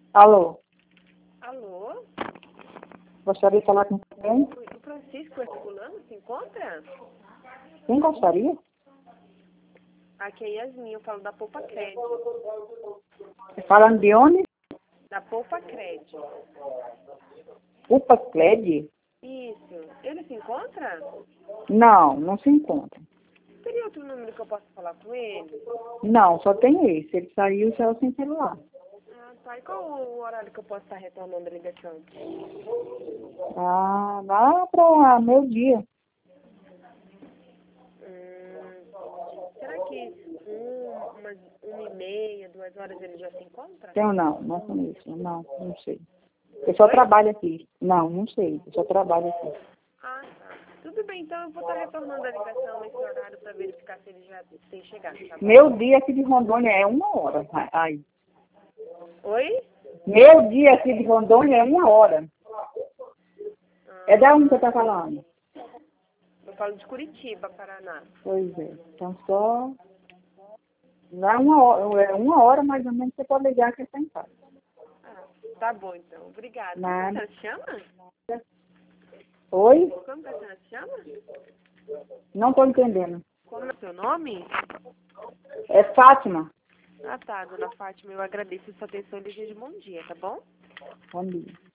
Alô, Alô? gostaria de falar com quem? O Francisco Herculano se encontra? Quem gostaria? Aqui é Yasmin, eu falo da Poupa Crédito. Falando de onde? Da Poupa Crédito. Upa Cled? Isso. Ele se encontra? Não, não se encontra. Teria outro número que eu possa falar com ele? Não, só tem esse. Ele saiu saiu sem celular. Ah, tá. E qual o horário que eu posso estar retornando a ligação? Ah, lá para meio-dia. Será que umas 1h30, 2 horas ele já se encontra? Tenho não conheço. Não sei. Eu só Oi? trabalho aqui. Não sei. Eu só trabalho aqui. Ah, tá. Tudo bem, então eu vou estar retornando a ligação nesse horário para verificar se ele já tem chegado, tá bom? Meu dia aqui de Rondônia é 1 hora. Aí. Oi? Meu dia aqui de Rondônia é 1 hora. É da onde você está falando? Eu falo de Curitiba, Paraná. Pois é. Então só. Lá 1 hora, 1 hora mais ou menos você pode ligar que está em casa. Ah, tá bom então. Obrigada. Como Nada. a senhora se chama? Oi? Como que a senhora se chama? Não estou entendendo. Como é o seu nome? É Fátima? Ah, tá, dona Fátima. Eu agradeço a sua atenção e desejo bom dia, tá bom? Bom dia.